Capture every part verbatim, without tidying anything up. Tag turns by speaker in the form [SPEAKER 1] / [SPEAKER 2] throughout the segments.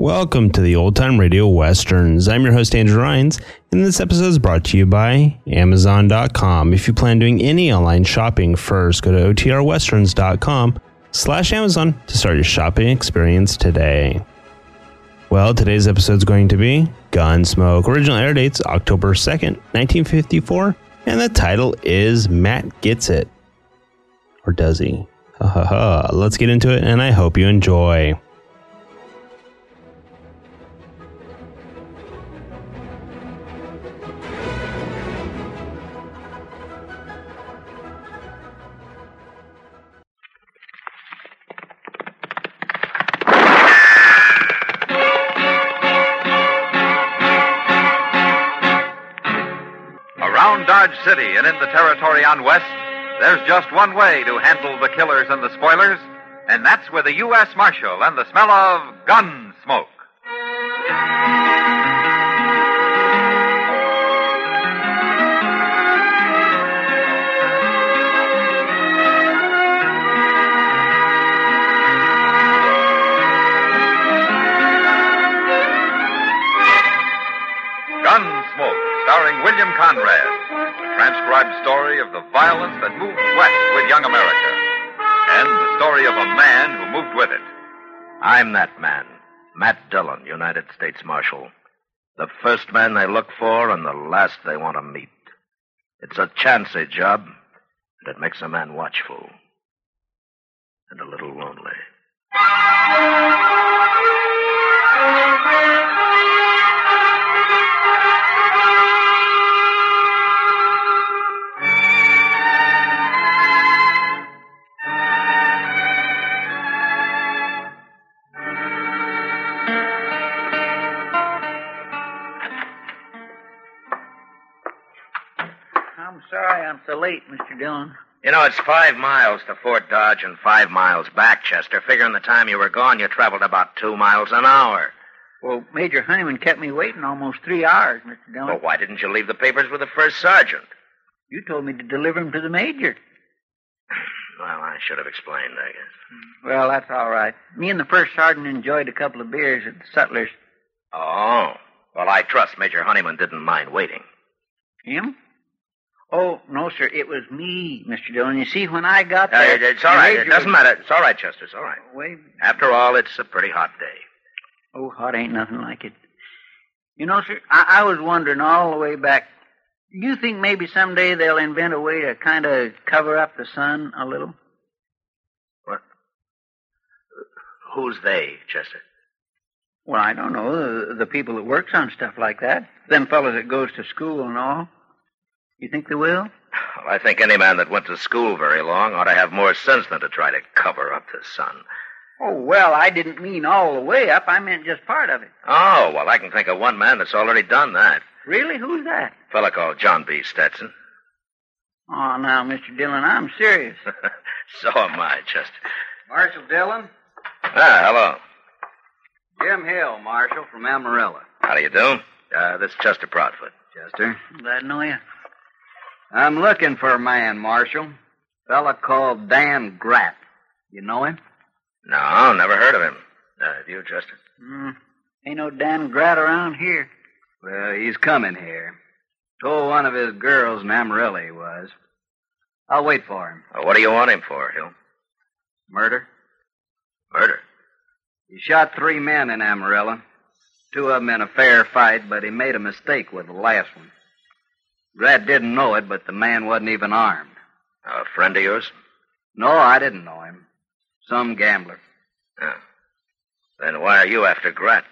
[SPEAKER 1] Welcome to the Old Time Radio Westerns. I'm your host, Andrew Rhynes, and this episode is brought to you by Amazon dot com. If you plan doing any online shopping, first go to O T R westerns dot com slash Amazon to start your shopping experience today. Well, today's episode is going to be Gunsmoke. Original air dates October second, nineteen fifty-four, and the title is Matt Gets It. Or does he? Ha ha ha. Let's get into it, and I hope you enjoy.
[SPEAKER 2] Dodge City and in the territory on West, there's just one way to handle the killers and the spoilers, and that's with a U S Marshal and the smell of gun smoke. Gunsmoke, starring William Conrad. Transcribed story of the violence that moved west with young America, and the story of a man who moved with it.
[SPEAKER 3] I'm that man, Matt Dillon, United States Marshal. The first man they look for and the last they want to meet. It's a chancy job, and it makes a man watchful and a little lonely.
[SPEAKER 4] I'm sorry I'm so late, Mister Dillon.
[SPEAKER 3] You know, it's five miles to Fort Dodge and five miles back, Chester. Figuring the time you were gone, you traveled about two miles an hour.
[SPEAKER 4] Well, Major Honeyman kept me waiting almost three hours, Mister Dillon.
[SPEAKER 3] Well, why didn't you leave the papers with the first sergeant?
[SPEAKER 4] You told me to deliver them to the Major.
[SPEAKER 3] Well, I should have explained, I guess.
[SPEAKER 4] Well, that's all right. Me and the first sergeant enjoyed a couple of beers at the Sutler's.
[SPEAKER 3] Oh. Well, I trust Major Honeyman didn't mind waiting.
[SPEAKER 4] Him? Oh, no, sir. It was me, Mister Dillon. You see, when I got there...
[SPEAKER 3] Uh, it's all right. It doesn't matter. It's all right, Chester. It's all right.
[SPEAKER 4] Wait.
[SPEAKER 3] After all, it's a pretty hot day.
[SPEAKER 4] Oh, hot ain't nothing like it. You know, sir, I, I was wondering all the way back, do you think maybe someday they'll invent a way to kind of cover up the sun a little?
[SPEAKER 3] What? Who's they, Chester?
[SPEAKER 4] Well, I don't know. The, the people that works on stuff like that. Them fellas that goes to school and all. You think they will?
[SPEAKER 3] Well, I think any man that went to school very long ought to have more sense than to try to cover up the sun.
[SPEAKER 4] Oh, well, I didn't mean all the way up. I meant just part of it.
[SPEAKER 3] Oh, well, I can think of one man that's already done that.
[SPEAKER 4] Really? Who's that?
[SPEAKER 3] A fella called John B. Stetson.
[SPEAKER 4] Oh, now, Mister Dillon, I'm serious.
[SPEAKER 3] So am I, Chester.
[SPEAKER 5] Marshal Dillon?
[SPEAKER 3] Ah, hello.
[SPEAKER 5] Jim Hill, Marshal, from Amarillo.
[SPEAKER 3] How do you do? Uh, this is Chester Proudfoot.
[SPEAKER 5] Chester?
[SPEAKER 4] Glad to know you.
[SPEAKER 5] I'm looking for a man, Marshal. Fella called Dan Gratt. You know him?
[SPEAKER 3] No, never heard of him. Uh, have you, Chester?
[SPEAKER 4] Mm, ain't no Dan Gratt around here.
[SPEAKER 5] Well, he's coming here. Told one of his girls in Amarillo he was. I'll wait for him.
[SPEAKER 3] Well, what do you want him for, Hill?
[SPEAKER 5] Murder?
[SPEAKER 3] Murder?
[SPEAKER 5] He shot three men in Amarillo. Two of them in a fair fight, but he made a mistake with the last one. Gratt didn't know it, but the man wasn't even armed.
[SPEAKER 3] A friend of yours?
[SPEAKER 5] No, I didn't know him. Some gambler.
[SPEAKER 3] Oh. Then why are you after Gratt?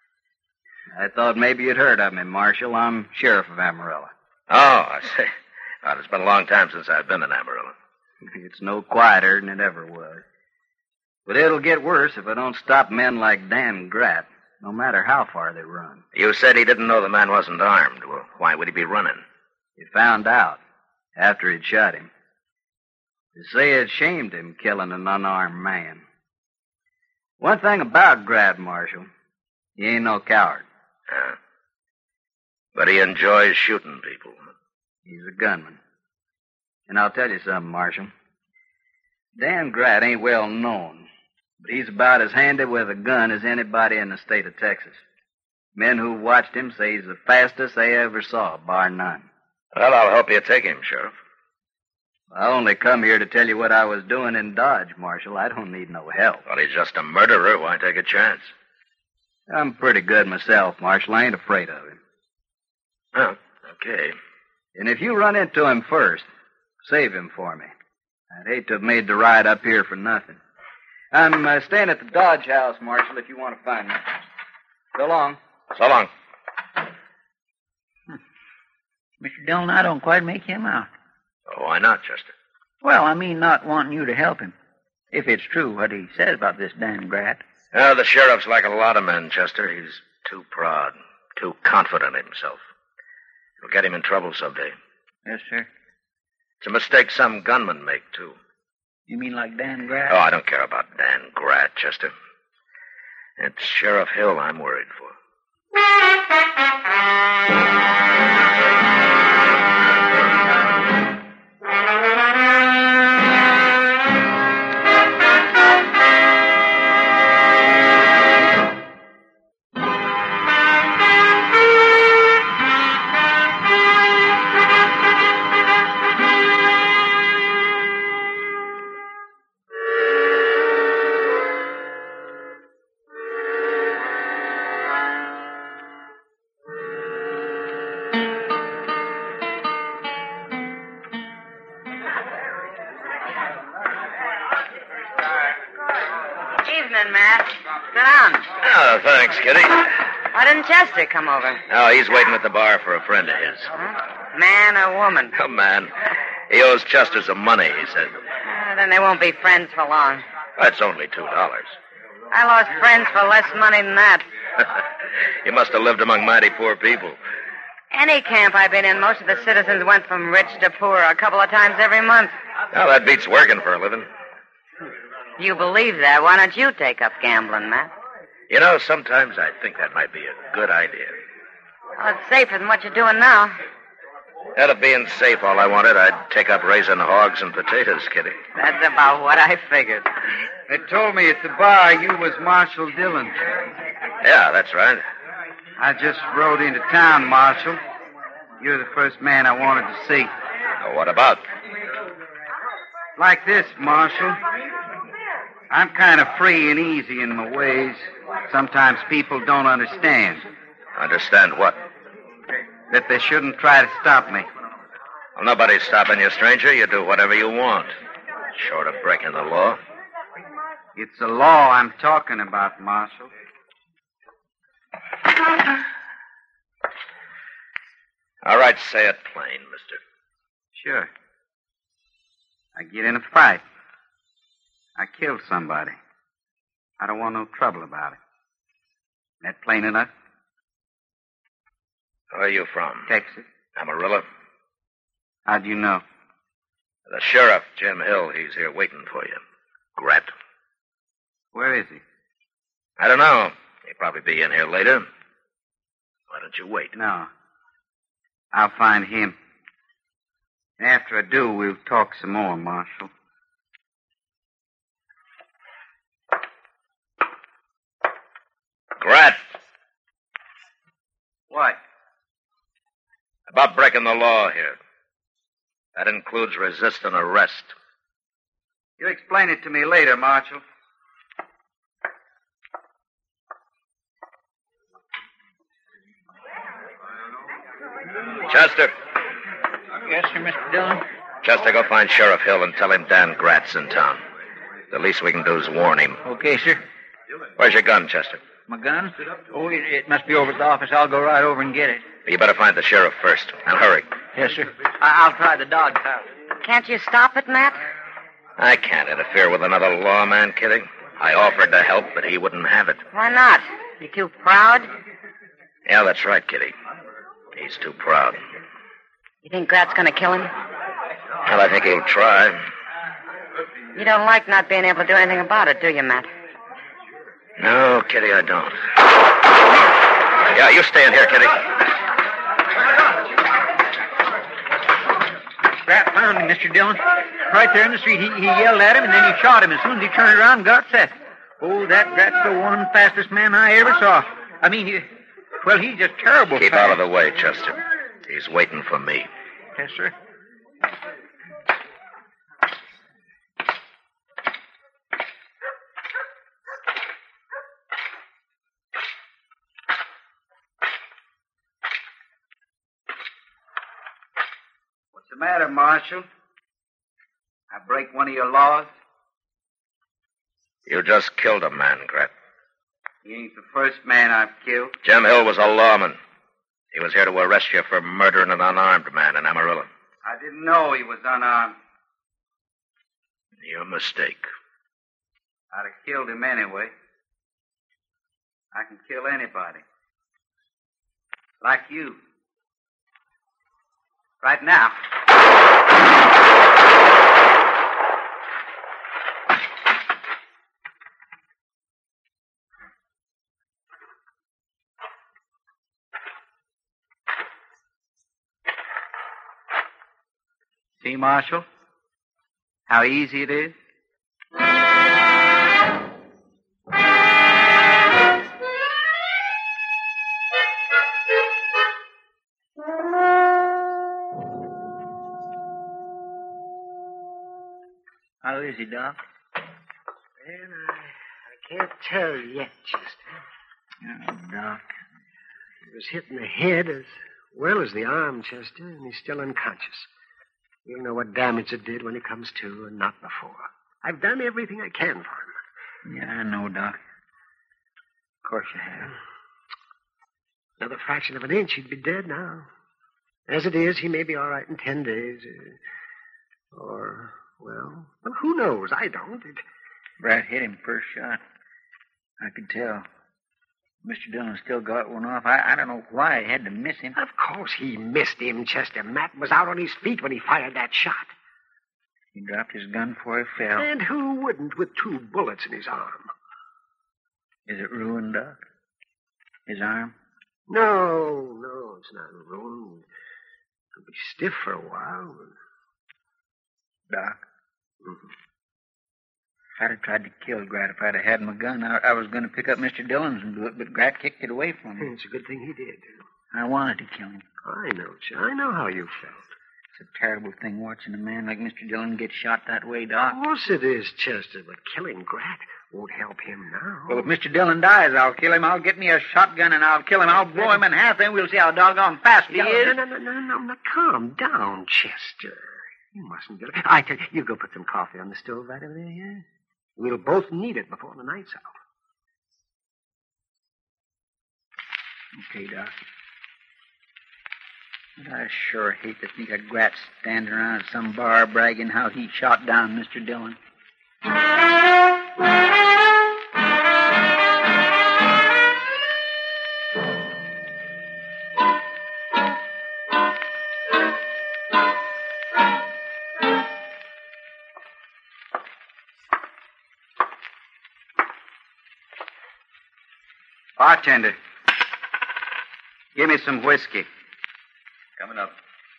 [SPEAKER 5] I thought maybe you'd heard of me, Marshal. I'm sheriff of Amarillo.
[SPEAKER 3] Oh, I see. Well, it's been a long time since I've been in Amarillo.
[SPEAKER 5] It's no quieter than it ever was. But it'll get worse if I don't stop men like Dan Gratt, no matter how far they run.
[SPEAKER 3] You said he didn't know the man wasn't armed. Well, why would he be running?
[SPEAKER 5] He found out after he'd shot him. They say it shamed him killing an unarmed man. One thing about Gratt, Marshal, he ain't no coward.
[SPEAKER 3] Yeah. But he enjoys shooting people.
[SPEAKER 5] He's a gunman. And I'll tell you something, Marshal. Dan Gratt ain't well known, But he's about as handy with a gun as anybody in the state of Texas. Men who watched him say he's the fastest they ever saw, bar none.
[SPEAKER 3] Well, I'll help you take him, Sheriff.
[SPEAKER 5] I only come here to tell you what I was doing in Dodge, Marshal. I don't need no help.
[SPEAKER 3] Well, he's just a murderer. Why take a chance?
[SPEAKER 5] I'm pretty good myself, Marshal. I ain't afraid of him.
[SPEAKER 3] Oh, okay.
[SPEAKER 5] And if you run into him first, save him for me. I'd hate to have made the ride up here for nothing. I'm uh, staying at the Dodge house, Marshal, if you want to find me. So long.
[SPEAKER 3] So long.
[SPEAKER 4] Mister Dillon, I don't quite make him out.
[SPEAKER 3] Oh, why not, Chester?
[SPEAKER 4] Well, I mean not wanting you to help him. If it's true what he says about this Dan Grat.
[SPEAKER 3] Well, the sheriff's like a lot of men, Chester. He's too proud, too confident in himself. It'll get him in trouble someday.
[SPEAKER 4] Yes, sir.
[SPEAKER 3] It's a mistake some gunmen make, too.
[SPEAKER 4] You mean like Dan Grat?
[SPEAKER 3] Oh, I don't care about Dan Grat, Chester. It's Sheriff Hill I'm worried for.
[SPEAKER 6] Evening, Matt. Sit down.
[SPEAKER 3] Oh, thanks, Kitty.
[SPEAKER 6] Why didn't Chester come over?
[SPEAKER 3] Oh, he's waiting at the bar for a friend of his.
[SPEAKER 6] Huh? Man or woman?
[SPEAKER 3] Oh, man. He owes Chester some money, he said.
[SPEAKER 6] Uh, then they won't be friends for long.
[SPEAKER 3] That's only two dollars.
[SPEAKER 6] I lost friends for less money than that.
[SPEAKER 3] You must have lived among mighty poor people.
[SPEAKER 6] Any camp I've been in, most of the citizens went from rich to poor a couple of times every month.
[SPEAKER 3] Well, that beats working for a living.
[SPEAKER 6] You believe that? Why don't you take up gambling, Matt?
[SPEAKER 3] You know, sometimes I think that might be a good idea.
[SPEAKER 6] Well, it's safer than what you're doing now.
[SPEAKER 3] Out of being safe, all I wanted, I'd take up raising hogs and potatoes, Kitty.
[SPEAKER 6] That's about what I figured.
[SPEAKER 5] They told me at the bar you was Marshal Dillon.
[SPEAKER 3] Yeah, that's right.
[SPEAKER 5] I just rode into town, Marshal. You're the first man I wanted to see.
[SPEAKER 3] Well, what about?
[SPEAKER 5] Like this, Marshal. I'm kind of free and easy in my ways. Sometimes people don't understand.
[SPEAKER 3] Understand what?
[SPEAKER 5] That they shouldn't try to stop me.
[SPEAKER 3] Well, nobody's stopping you, stranger. You do whatever you want. Short of breaking the law.
[SPEAKER 5] It's the law I'm talking about, Marshal.
[SPEAKER 3] All right, say it plain, mister.
[SPEAKER 5] Sure. I get in a fight. I kill somebody. I don't want no trouble about it. That plain enough?
[SPEAKER 3] Where are you from?
[SPEAKER 5] Texas.
[SPEAKER 3] Amarillo?
[SPEAKER 5] How'd you know?
[SPEAKER 3] The sheriff, Jim Hill, he's here waiting for you. Grat.
[SPEAKER 5] Where is he?
[SPEAKER 3] I don't know. He'll probably be in here later. Why don't you wait?
[SPEAKER 5] No. I'll find him. After I do, we'll talk some more, Marshal.
[SPEAKER 3] Grat.
[SPEAKER 5] What?
[SPEAKER 3] About breaking the law here. That includes resisting arrest.
[SPEAKER 5] You explain it to me later, Marshal.
[SPEAKER 3] Chester.
[SPEAKER 4] Yes, sir, Mister Dillon.
[SPEAKER 3] Chester, go find Sheriff Hill and tell him Dan Grat's in town. The least we can do is warn him.
[SPEAKER 4] Okay, sir.
[SPEAKER 3] Where's your gun, Chester?
[SPEAKER 4] My gun? Oh, it, it must be over at the office. I'll go right over and get it.
[SPEAKER 3] You better find the sheriff first. And hurry.
[SPEAKER 4] Yes, sir. I- I'll try the Dodge house.
[SPEAKER 6] Can't you stop it, Matt?
[SPEAKER 3] I can't interfere with another lawman, Kitty. I offered to help, but he wouldn't have it.
[SPEAKER 6] Why not? You too proud?
[SPEAKER 3] Yeah, that's right, Kitty. He's too proud.
[SPEAKER 6] You think Grat's gonna kill him?
[SPEAKER 3] Well, I think he'll try.
[SPEAKER 6] You don't like not being able to do anything about it, do you, Matt?
[SPEAKER 3] No, Kitty, I don't. Yeah, you stay in here, Kitty.
[SPEAKER 4] Grat found him, Mister Dillon. Right there in the street. He, he yelled at him, and then he shot him as soon as he turned around and got set. Oh, that Grat's the one fastest man I ever saw. I mean, he, well, he's just terrible
[SPEAKER 3] Keep
[SPEAKER 4] fast.
[SPEAKER 3] out of the way, Chester. He's waiting for me.
[SPEAKER 4] Yes, sir.
[SPEAKER 5] What's the matter, Marshal? I break one of your laws?
[SPEAKER 3] You just killed a man, Grat.
[SPEAKER 5] He ain't the first man I've killed.
[SPEAKER 3] Jim Hill was a lawman. He was here to arrest you for murdering an unarmed man in Amarillo.
[SPEAKER 5] I didn't know he was unarmed.
[SPEAKER 3] Your mistake.
[SPEAKER 5] I'd have killed him anyway. I can kill anybody. Like you. Right now. See, Marshal? How easy it is?
[SPEAKER 4] How is he, Doc?
[SPEAKER 7] Well, I, I can't tell yet, Chester.
[SPEAKER 4] Oh, Doc.
[SPEAKER 7] He was hit in the head as well as the arm, Chester, and he's still unconscious. We'll know what damage it did when he comes to, and not before. I've done everything I can for him.
[SPEAKER 4] Yeah, I know, Doc. Of course you have.
[SPEAKER 7] Another fraction of an inch, he'd be dead now. As it is, he may be all right in ten days. Uh, or, well, well, who knows? I don't. It...
[SPEAKER 4] Brad hit him first shot. I could tell. Mister Dillon still got one off. I, I don't know why he had to miss him.
[SPEAKER 7] Of course he missed him, Chester. Matt was out on his feet when he fired that shot.
[SPEAKER 4] He dropped his gun before he fell.
[SPEAKER 7] And who wouldn't with two bullets in his arm?
[SPEAKER 4] Is it ruined, Doc? His arm?
[SPEAKER 7] No, no, it's not ruined. It'll be stiff for a while. But...
[SPEAKER 4] Doc?
[SPEAKER 7] Mm-hmm.
[SPEAKER 4] I'd have tried to kill Grat if I'd have had my gun. I, I was going to pick up Mister Dillon's and do it, but Grat kicked it away from me.
[SPEAKER 7] It's a good thing he did.
[SPEAKER 4] I wanted to kill him.
[SPEAKER 7] I know, Ch- I know how you felt.
[SPEAKER 4] It's a terrible thing watching a man like Mister Dillon get shot that way, Doc.
[SPEAKER 7] Of course it is, Chester, but killing Grat won't help him now.
[SPEAKER 4] Well, if Mister Dillon dies, I'll kill him. I'll get me a shotgun and I'll kill him. I'll blow him in half, then we'll see how doggone fast he
[SPEAKER 7] no,
[SPEAKER 4] is.
[SPEAKER 7] No, no, no, no, no, no, calm down, Chester. You mustn't get... I tell you, you go put some coffee on the stove right over there, yeah? We'll both need it before the night's out.
[SPEAKER 4] Okay, Doc. But I sure hate to think of Grat standing around at some bar bragging how he shot down Mister Dillon.
[SPEAKER 5] Bartender, give me some whiskey.
[SPEAKER 3] Coming up.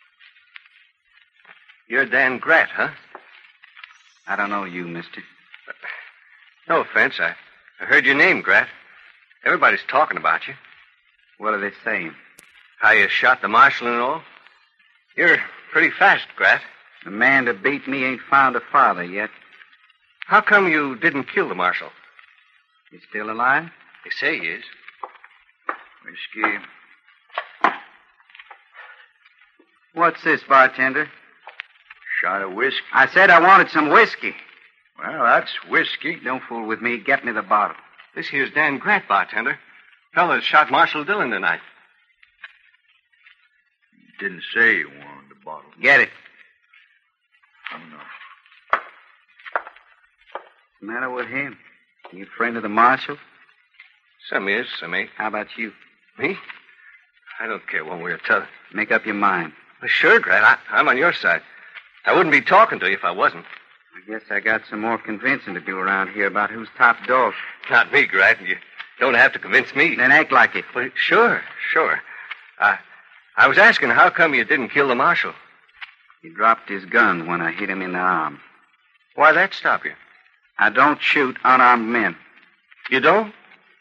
[SPEAKER 8] You're Dan Grat, huh?
[SPEAKER 5] I don't know you, mister.
[SPEAKER 8] No offense. I, I heard your name, Grat. Everybody's talking about you.
[SPEAKER 5] What are they saying?
[SPEAKER 8] How you shot the marshal and all. You're pretty fast, Grat.
[SPEAKER 5] The man that beat me ain't found a father yet.
[SPEAKER 8] How come you didn't kill the marshal?
[SPEAKER 5] He's still alive?
[SPEAKER 8] They say he is.
[SPEAKER 5] Whiskey. What's this, bartender?
[SPEAKER 8] Shot of whiskey.
[SPEAKER 5] I said I wanted some whiskey.
[SPEAKER 8] Well, that's whiskey.
[SPEAKER 5] Don't fool with me. Get me the bottle.
[SPEAKER 8] This here's Dan Grat, bartender. Fella that shot Marshal Dillon tonight.
[SPEAKER 9] He didn't say he wanted the bottle.
[SPEAKER 5] Get it.
[SPEAKER 9] I don't know.
[SPEAKER 5] What's the matter with him? You a friend of the marshal?
[SPEAKER 8] Some is, some ain't.
[SPEAKER 5] How about you?
[SPEAKER 8] Me? I don't care one way or t'other.
[SPEAKER 5] Make up your mind.
[SPEAKER 8] Well, sure, Grat. I, I'm on your side. I wouldn't be talking to you if I wasn't.
[SPEAKER 5] I guess I got some more convincing to do around here about who's top dog.
[SPEAKER 8] Not me, Grat. You don't have to convince me.
[SPEAKER 5] Then act like it.
[SPEAKER 8] Well, sure, sure. Uh, I was asking how come you didn't kill the marshal?
[SPEAKER 5] He dropped his gun when I hit him in the arm.
[SPEAKER 8] Why'd that stop you?
[SPEAKER 5] I don't shoot unarmed men.
[SPEAKER 8] You don't?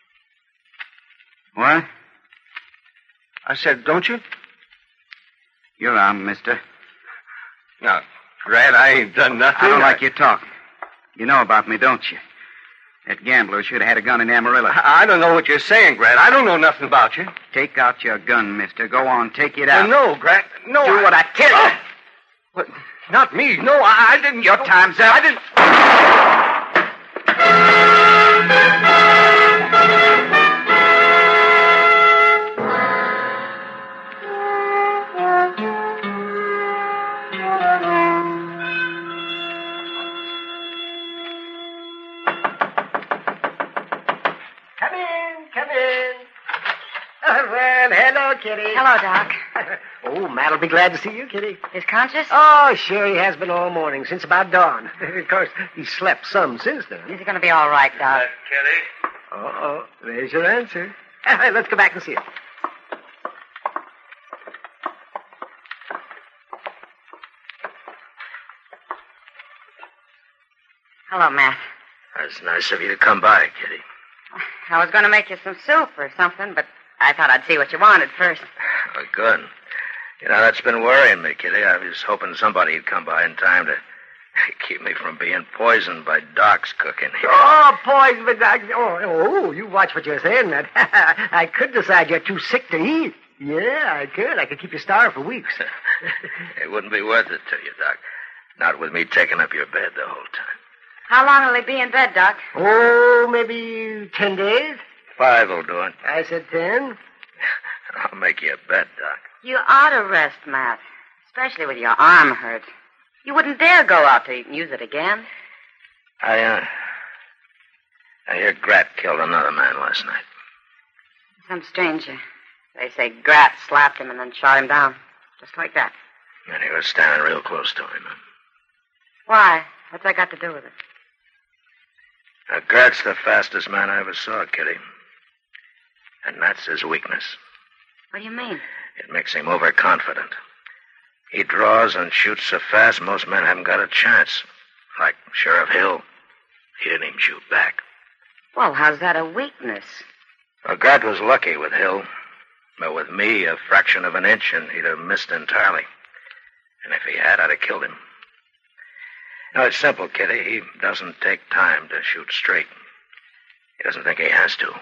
[SPEAKER 5] What?
[SPEAKER 8] I said, don't you?
[SPEAKER 5] You're on, mister.
[SPEAKER 8] Now, Grant, I ain't done nothing.
[SPEAKER 5] I don't
[SPEAKER 8] I...
[SPEAKER 5] like your talk. You know about me, don't you? That gambler should have had a gun in Amarillo.
[SPEAKER 8] I, I don't know what you're saying, Grant. I don't know nothing about you.
[SPEAKER 5] Take out your gun, mister. Go on, take it out.
[SPEAKER 8] Well, no, Grant. No,
[SPEAKER 5] Do
[SPEAKER 8] I...
[SPEAKER 5] what I tell you.
[SPEAKER 8] Oh! What? Not me. No, I, I didn't.
[SPEAKER 5] Your time's up.
[SPEAKER 8] I didn't.
[SPEAKER 7] Come in, come in. Oh, well, hello, Kitty.
[SPEAKER 6] Hello, Doc.
[SPEAKER 7] Oh, Matt'll be glad to see you, Kitty.
[SPEAKER 6] Is conscious?
[SPEAKER 7] Oh, sure, he has been all morning, since about dawn. Of course, he's slept some since then.
[SPEAKER 6] Is he going to be all right, Doc?
[SPEAKER 8] Kitty.
[SPEAKER 7] Uh-oh, there's your answer. Let's go back and see it.
[SPEAKER 6] Hello, Matt.
[SPEAKER 3] That's nice of you to come by, Kitty.
[SPEAKER 6] I was going to make you some soup or something, but I thought I'd see what you wanted first.
[SPEAKER 3] Well, good. You know, that's been worrying me, Kitty. I was hoping somebody'd come by in time to keep me from being poisoned by Doc's cooking here.
[SPEAKER 7] Oh, poison, but I, oh, oh, you watch what you're saying, Matt. I could decide you're too sick to eat. Yeah, I could. I could keep you starved for weeks.
[SPEAKER 3] It wouldn't be worth it to you, Doc. Not with me taking up your bed the whole time.
[SPEAKER 6] How long will he be in bed, Doc?
[SPEAKER 7] Oh, maybe ten days.
[SPEAKER 3] Five will do it.
[SPEAKER 7] I said ten.
[SPEAKER 3] I'll make you a bet, Doc.
[SPEAKER 6] You ought to rest, Matt. Especially with your arm hurt. You wouldn't dare go out to use it again.
[SPEAKER 3] I, uh... I hear Grat killed another man last night.
[SPEAKER 6] Some stranger. They say Grat slapped him and then shot him down. Just like that.
[SPEAKER 3] And he was standing real close to him.
[SPEAKER 6] Why? What's that got to do with it?
[SPEAKER 3] Now, Grat's the fastest man I ever saw, Kitty. And that's his weakness.
[SPEAKER 6] What do you mean?
[SPEAKER 3] It makes him overconfident. He draws and shoots so fast, most men haven't got a chance. Like Sheriff Hill. He didn't even shoot back.
[SPEAKER 6] Well, how's that a weakness?
[SPEAKER 3] Well, Grat was lucky with Hill. But with me, a fraction of an inch, and he'd have missed entirely. And if he had, I'd have killed him. No, it's simple, Kitty. He doesn't take time to shoot straight. He doesn't think he has to.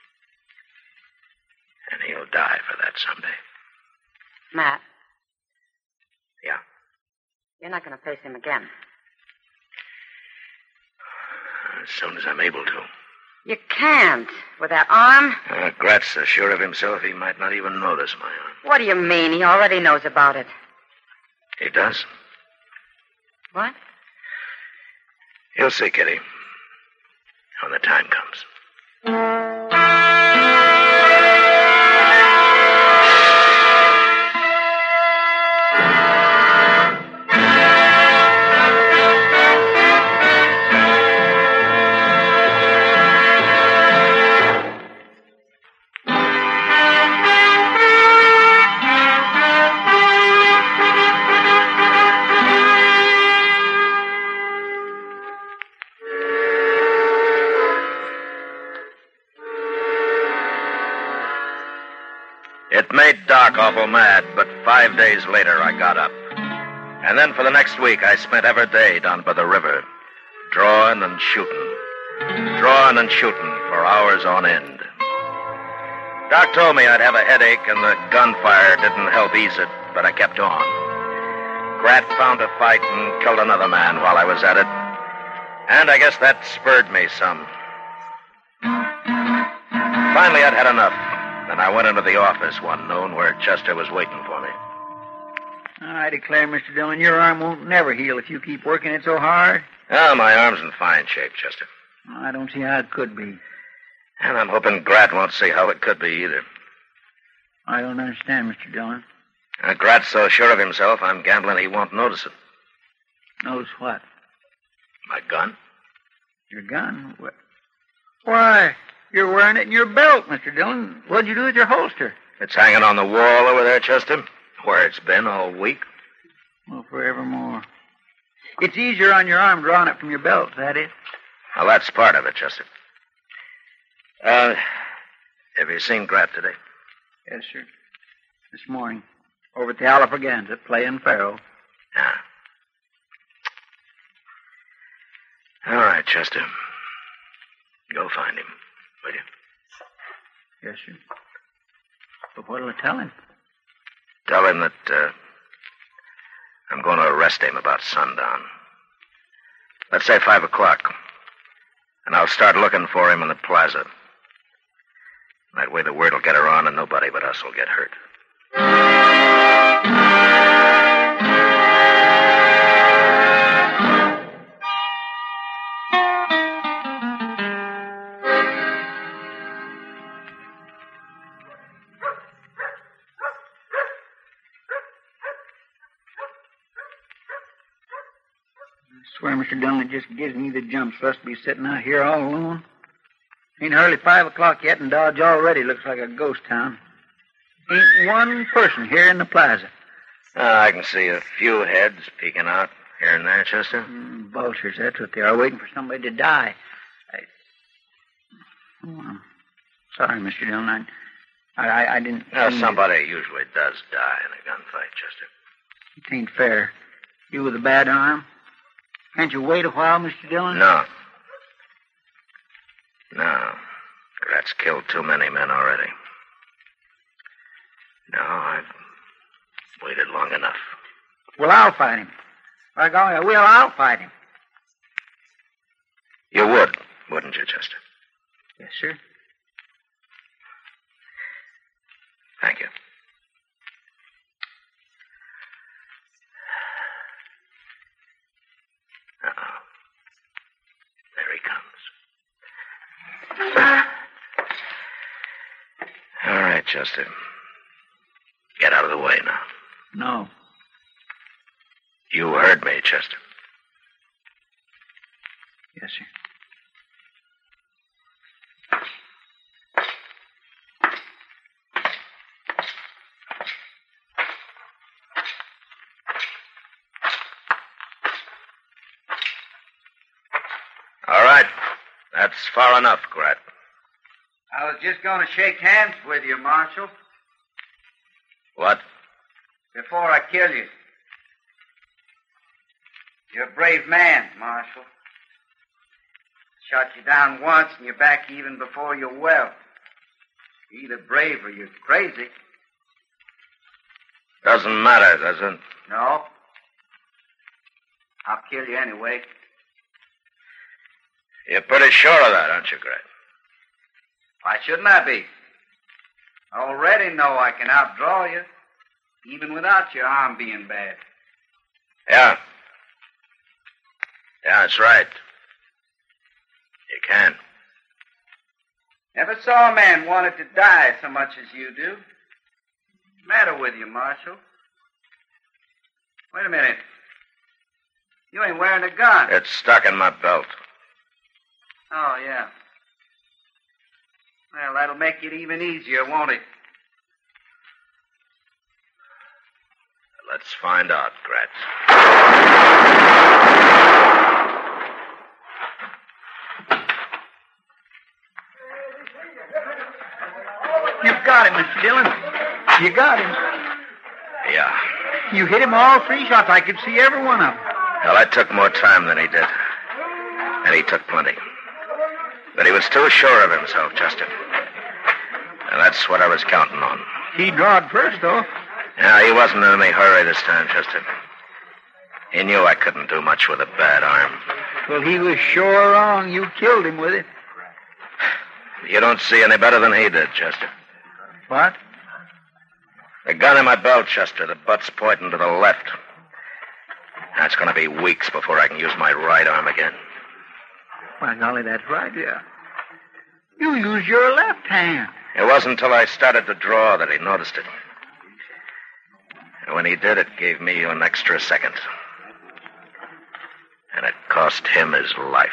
[SPEAKER 3] And he'll die for that someday.
[SPEAKER 6] Matt.
[SPEAKER 3] Yeah?
[SPEAKER 6] You're not going to face him again.
[SPEAKER 3] As soon as I'm able to.
[SPEAKER 6] You can't. With that arm?
[SPEAKER 3] Uh, Grat's so sure of himself he might not even notice my arm.
[SPEAKER 6] What do you mean? He already knows about it.
[SPEAKER 3] He does?
[SPEAKER 6] What?
[SPEAKER 3] You'll see, Kitty. When the time comes. It made Doc awful mad, but five days later I got up. And then for the next week I spent every day down by the river, drawing and shooting. Drawing and shooting for hours on end. Doc told me I'd have a headache and the gunfire didn't help ease it, but I kept on. Grat found a fight and killed another man while I was at it. And I guess that spurred me some. Finally, I'd had enough. And I went into the office one noon where Chester was waiting for me.
[SPEAKER 4] I declare, Mister Dillon, your arm won't never heal if you keep working it so hard.
[SPEAKER 3] Oh, my arm's in fine shape, Chester.
[SPEAKER 4] I don't see how it could be.
[SPEAKER 3] And I'm hoping Grat won't see how it could be either.
[SPEAKER 4] I don't understand, Mister Dillon.
[SPEAKER 3] Uh, Grat's so sure of himself, I'm gambling he won't notice it.
[SPEAKER 4] Knows what?
[SPEAKER 3] My gun?
[SPEAKER 4] Your gun? What? Why, you're wearing it in your belt, Mister Dillon. What'd you do with your holster?
[SPEAKER 3] It's hanging on the wall over there, Chester, where it's been all week.
[SPEAKER 4] Well, forevermore. It's easier on your arm drawing it from your belt, is that it?
[SPEAKER 3] Well, that's part of it, Chester. Uh, have you seen Grat today?
[SPEAKER 4] Yes, sir. This morning. Over at the Alafraganza, playing faro.
[SPEAKER 3] Yeah. All right, Chester. Go find him, will you?
[SPEAKER 4] Yes, sir. But what'll I tell him?
[SPEAKER 3] Tell him that, uh, I'm going to arrest him about sundown. Let's say five o'clock. And I'll start looking for him in the plaza. That way the word will get around and nobody but us will get hurt.
[SPEAKER 4] I swear, Mister Dillon, it just gives me the jumps for us to be sitting out here all alone. Ain't hardly five o'clock yet, and Dodge already looks like a ghost town. Ain't one person here in the plaza.
[SPEAKER 3] Uh, I can see a few heads peeking out here and there, Chester.
[SPEAKER 4] Mm, vultures, that's what they are, waiting for somebody to die. I... Oh, I'm sorry, Mister Dillon. I, I, I didn't...
[SPEAKER 3] Well,
[SPEAKER 4] mean
[SPEAKER 3] somebody usually does die in a gunfight, Chester.
[SPEAKER 4] It ain't fair. You with a bad arm? Can't you wait a while, Mister Dillon?
[SPEAKER 3] No. No. Grat's killed too many men already. No, I've waited long enough.
[SPEAKER 4] Well, I'll fight him. By golly, I will. I'll fight him.
[SPEAKER 3] You would, wouldn't you, Chester?
[SPEAKER 4] Yes, sir.
[SPEAKER 3] Thank you. Uh-oh. There he comes. All right, Chester. Get out of the way now.
[SPEAKER 4] No.
[SPEAKER 3] You heard me, Chester.
[SPEAKER 4] Yes, sir.
[SPEAKER 3] All right. That's far enough, Grat.
[SPEAKER 5] I was just going to shake hands with you, Marshal,
[SPEAKER 3] What?
[SPEAKER 5] before I kill you. You're a brave man, Marshal. Shot you down once and you're back even before you're well. You're either brave or you're crazy.
[SPEAKER 3] Doesn't matter, does it?
[SPEAKER 5] No. I'll kill you anyway.
[SPEAKER 3] You're pretty sure of that, aren't you, Grat?
[SPEAKER 5] Why shouldn't I be? I already know I can outdraw you, even without your arm being bad.
[SPEAKER 3] Yeah. Yeah, that's right. You can.
[SPEAKER 5] Never saw a man wanted to die so much as you do. What's the matter with you, Marshal? Wait a minute. You ain't wearing a gun.
[SPEAKER 3] It's stuck in my belt.
[SPEAKER 5] Oh, yeah. Well, that'll make it even easier, won't it?
[SPEAKER 3] Let's find out, Grat.
[SPEAKER 4] You've got him, Mister Dillon. You got him.
[SPEAKER 3] Yeah.
[SPEAKER 4] You hit him all three shots. I could see every one of them.
[SPEAKER 3] Well, I took more time than he did. And he took plenty. But he was too sure of himself, Chester. And that's what I was counting on.
[SPEAKER 4] He drawed first, though.
[SPEAKER 3] Yeah, he wasn't in any hurry this time, Chester. He knew I couldn't do much with a bad arm.
[SPEAKER 4] Well, he was sure wrong. You killed him with it.
[SPEAKER 3] You don't see any better than he did, Chester.
[SPEAKER 4] What?
[SPEAKER 3] The gun in my belt, Chester. The butt's pointing to the left. That's going to be weeks before I can use my right arm again.
[SPEAKER 4] By golly, that's right, yeah. You used your left hand.
[SPEAKER 3] It wasn't until I started to draw that he noticed it. And when he did, it gave me an extra second. And it cost him his life.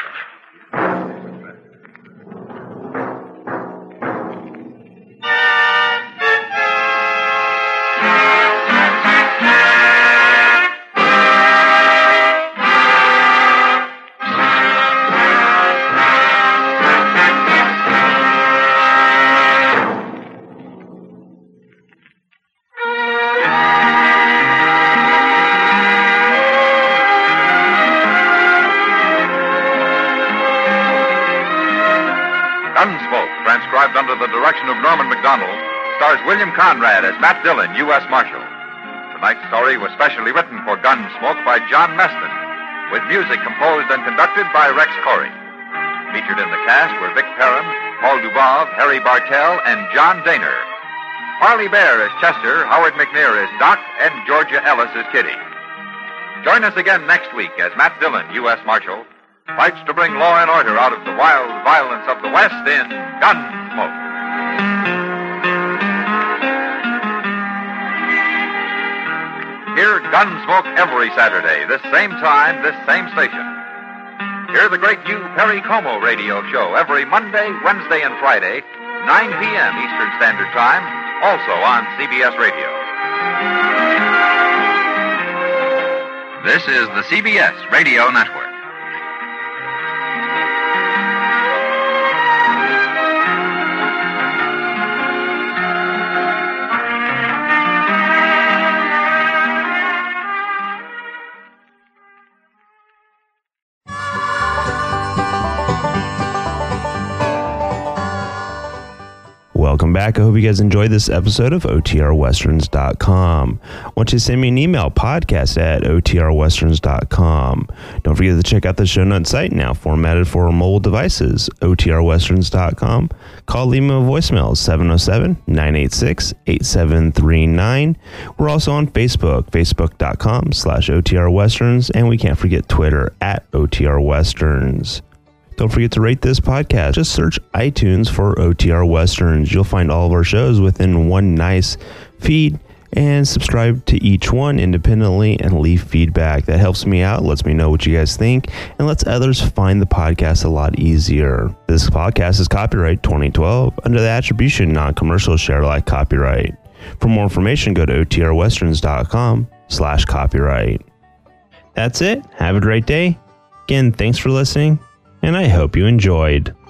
[SPEAKER 2] under the direction of Norman Macdonald, stars William Conrad as Matt Dillon, U S Marshal. Tonight's story was specially written for Gunsmoke by John Meston, with music composed and conducted by Rex Corey. Featured in the cast were Vic Perrin, Paul Dubov, Harry Bartell, and John Daner. Parley Bear as Chester, Howard McNear as Doc, and Georgia Ellis as Kitty. Join us again next week as Matt Dillon, U S Marshal, fights to bring law and order out of the wild violence of the West in Gunsmoke. Hear Gunsmoke every Saturday, this same time, this same station. Hear the great new Perry Como radio show every Monday, Wednesday, and Friday, nine p.m. Eastern Standard Time, also on C B S Radio. This is the C B S Radio Network.
[SPEAKER 1] Welcome back. I hope you guys enjoyed this episode of O T R Westerns dot com. Want you to send me an email, podcast at O T R Westerns dot com. Don't forget to check out the show notes site, now formatted for mobile devices, O T R Westerns dot com. Call, leave me a voicemail, seven oh seven, nine eight six, eight seven three nine. We're also on Facebook, facebook dot com slash O T R Westerns, and we can't forget Twitter at O T R Westerns. Don't forget to rate this podcast. Just search iTunes for O T R Westerns. You'll find all of our shows within one nice feed, and subscribe to each one independently and leave feedback. That helps me out, lets me know what you guys think, and lets others find the podcast a lot easier. This podcast is copyright twenty twelve under the attribution non-commercial share alike copyright. For more information, go to O T R Westerns dot com slash copyright. That's it. Have a great day. Again, thanks for listening, and I hope you enjoyed.